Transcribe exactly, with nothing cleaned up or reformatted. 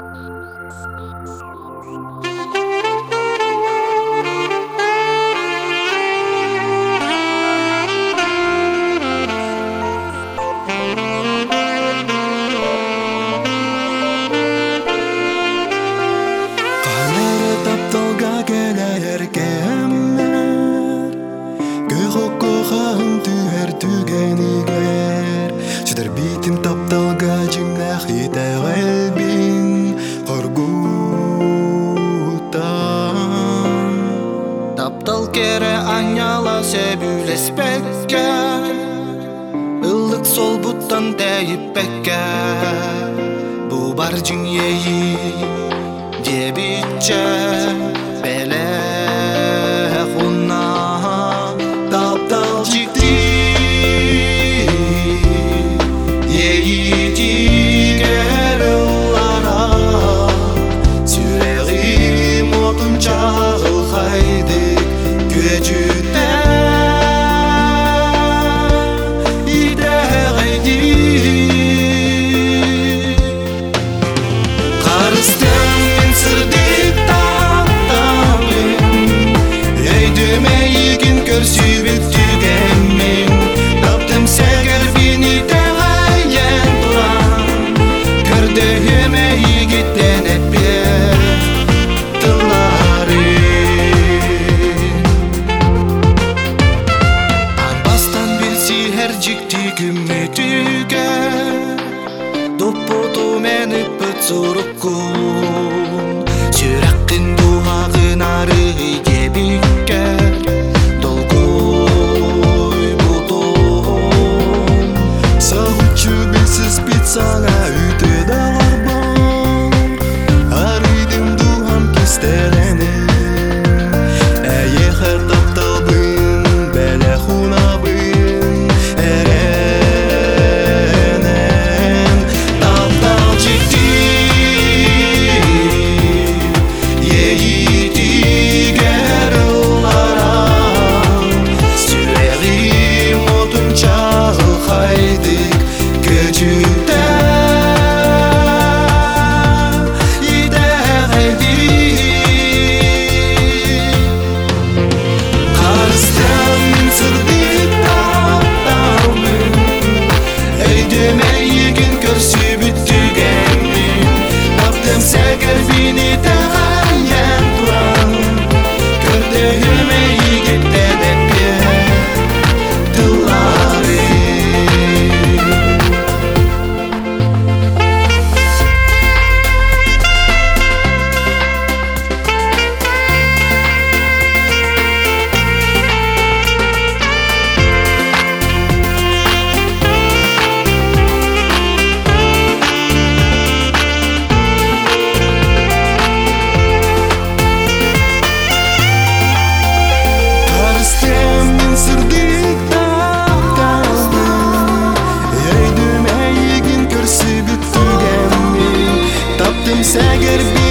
Шыдар битим тапталга жимнах ите қалбин коргутан. Таптал кере айнала себүлеспекке, ыллык сол буттан тейиппекке. Бу бар жиңеyi дебитче беле хуна. Таптал жикти Доппоту мени пыцуруккун Сүрәккин дуһагын ары дебикке Долгой бутон Сағучу бесіз пиццаңа үті далар бар Арыдым дуһам кестелене Әйехер тапталбын бәле хунабын Сәгер